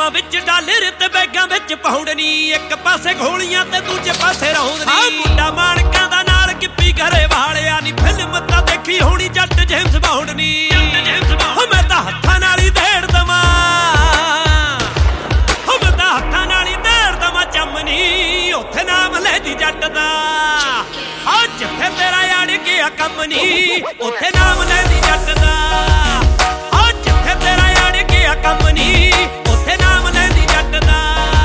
ਜੇਬਾਂ ਵਿੱਚ ਡਾਲਰ ਤੇ ਬੈਗਾਂ ਵਿੱਚ ਪਾਉਂਡ ਨੀ ਇੱਕ ਪਾਸੇ ਗੋਲੀਆਂ ਤੇ ਦੂਜੇ ਪਾਸੇ ਰੌਂਦ ਨੀ ਮੁੰਡਾ ਮਾਣਕਾਂ ਦਾ ਨਾਲ ਗਿੱਪੀ ਘਰੇ ਵਾਲਿਆ ਨੀ ਫਿਲਮ ਤਾਂ ਦੇਖੀ ਹੋਣੀ ਜੱਟ ਜੇਮਸ ਬਾਉਂਡ ਨੀ ਮੈਂ ਤਾਂ ਹੱਥਾਂ ਨਾਲ ਹੀ ਦੇੜ ਦਵਾਂ ਮੈਂ ਤਾਂ ਹੱਥਾਂ ਨਾਲ ਹੀ ਦੇੜ ਦਵਾਂ ਚੰਮਨੀ ਉੱਥੇ ਨਾਮ ਲੈਦੀ ਜੱਟ ਦਾ ਜਿੱਥੇ ਤੇਰਾ ਯਾਰ ਗਿਆ ਕੰਮ ਨੀ ਉੱਥੇ ਨਾਮ ਲੈਦੀ ਜੱਟ ਦਾ ਜਿੱਥੇ ਤੇਰਾ ਯਾਰ ਗਿਆ ਕੰਮ ਨੀ ਉੱਥੇ ਨਾਮ ਲੈਦੀ ਜੱਟ ਦਾ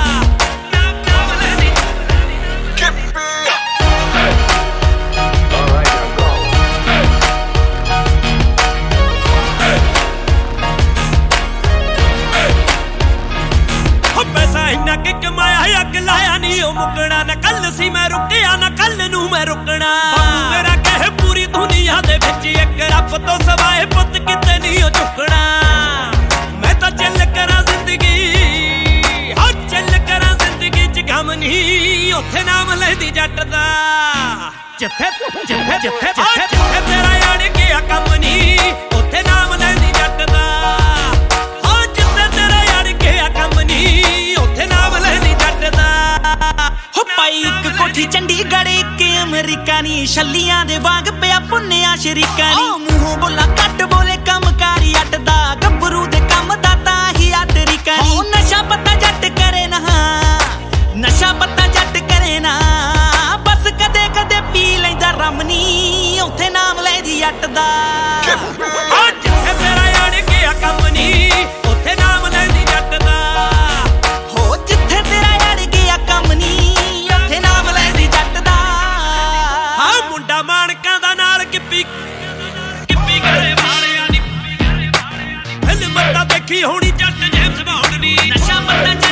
ਪੈਸਾ ਇੰਨਾ ਕਿ ਕਮਾਇਆ ਅੱਗ ਲਾਇਆ ਨੀ ਉਹ ਮੁੱਕਣਾ ਨਾ ਕੱਲ ਸੀ ਮੈਂ ਰੁਕਿਆ ਨਾ ਕੱਲ ਨੂੰ ਮੈਂ ਰੁਕਣਾ ਮੇਰਾ ਕਹੇ ਪੂਰੀ ਦੁਨੀਆ ਦੇ ਵਿੱਚ ਇੱਕ ਰੱਬ ਤੋਂ ਸਵਾਏ ਪੁੱਤ ਕਿਤੇ ਨਹੀਂ ਉਹ ਝੁਕਣਾ ਮੈਂ ਤਾਂ ਚੱਲ ਕਰਾਂ ਜ਼ਿੰਦਗੀ ਹਾਂ ਚੱਲ ਕਰਾਂ ਜ਼ਿੰਦਗੀ ਚ ਗਮ ਨਹੀਂ ਉੱਥੇ ਨਾਮ ਲੈਦੀ ਜੱਟ ਦਾ ਜਿੱਥੇ ਜਿੱਥੇ ਜਿੱਥੇ ਜਿੱਥੇ ਤੇਰਾ ਯਾਰ ਗਿਆ ਕੰਮ ਨਹੀਂ ਉੱਥੇ ਨਾਮ ਲੈਦੀ ਜੱਟ ਦਾ ਹਾਂ ਜਿੱਥੇ ਤੇਰਾ ਯਾਰ ਗਿਆ ਕੰਮ ਨਹੀਂ ਉੱਥੇ ਨਾਮ ਲੈਦੀ ਜੱਟ ਦਾ ਹੋ ਪਾਈ ਇੱਕ ਕੋਠੀ ਚੰਡੀਗੜ੍ਹ ਇੱਕ ਅਮਰੀਕਾ ਨੀ ਛੱਲੀਆਂ ਦੇ ਵਾਂਗ ਪਿਆ ਪੁੰਨਿਆ ਸ਼ਰੀਕਾਂ ਨੀ ਮੂੰਹੋਂ ਬੋਲਾ ਕੱਟ ਬੋਲੇ ਕੰਮਕਾਰੀ ਅੱਟ ਦਾ ਗੱਭਰੂ ਦੇ ਕੰਮ ਦਾ ਤਾਂ ਹੀ ਆ ਤਰੀਕਾ ਨੀ ਨਸ਼ਾ ਪੱਤਾ ਜੱਟ ਕਰੇ ਨਾ ਨਸ਼ਾ ਪੱਤਾ ਜੱਟ ਕਰੇ ਨਾ ਬਸ ਕਦੇ ਕਦੇ ਪੀ ਲੈਂਦਾ ਰਮ ਨੀ ਉੱਥੇ ਨਾਮ ਲੈਦੀ ਜੱਟ ਦਾ ਜਿੱਥੇ ਤੇਰਾ ਯਾਰ ਗਿਆ ਕੰਮ ਨੀ ਉੱਥੇ ਨਾਮ ਲੈਦੀ ਜੱਟ ਦਾ ਹੋ ਜਿੱਥੇ ਤੇਰਾ ਯਾਰ ਗਿਆ ਕੰਮ ਨੀ ਉੱਥੇ ਨਾਮ ਲੈਦੀ ਜੱਟ ਦਾ ਮੁੰਡਾ ਮਾਣਕਾਂ ਦਾ ਨਾਲ ਗਿੱਪੀ ਘਰੇ ਵਾਲਿਆ ਨੀ ਫਿਲਮ ਤਾਂ ਦੇਖੀ ਹੋਣੀ ਜੱਟ ਜੇਮਸ ਬਾਉਂਡ ਨੀ ਨਸ਼ਾ ਪੱਤਾ